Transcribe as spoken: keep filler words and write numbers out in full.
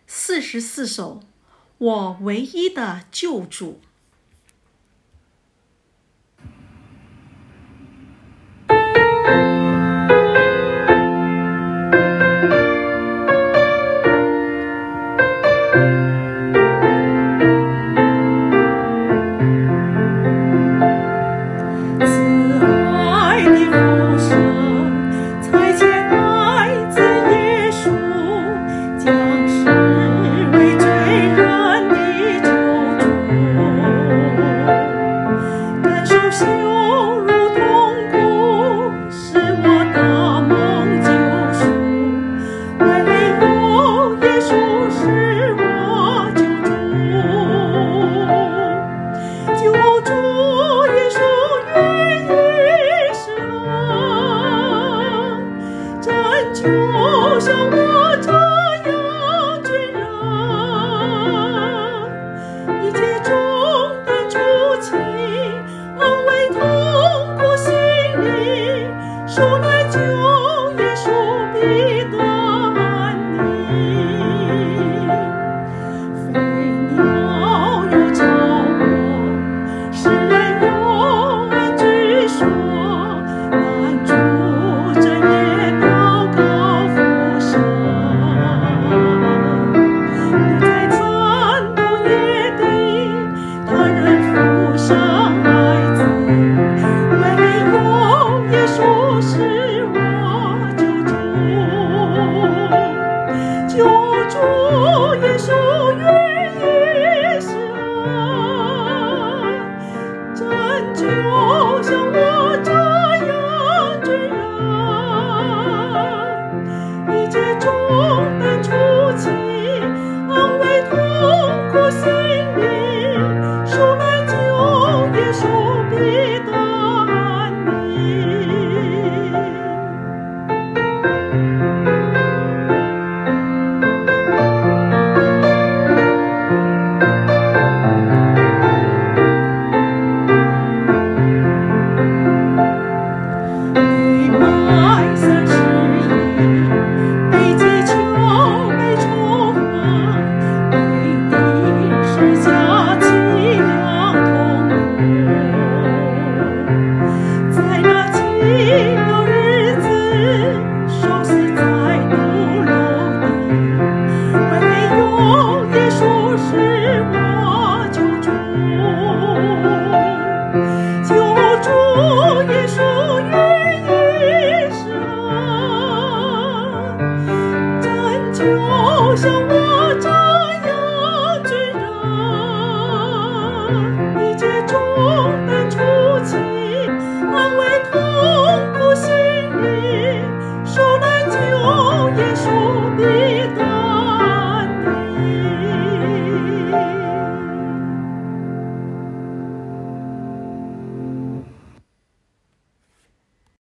四十四首，我唯一的救主。 就像我这样军人，一切重担出轻，安慰痛苦心灵，手来救耶稣必得安宁。飞鸟又朝我，诗人又安居所，难主真也祷告复生。你在残冬野地，他人负伤孩子，唯有耶稣是我救主，救主耶稣。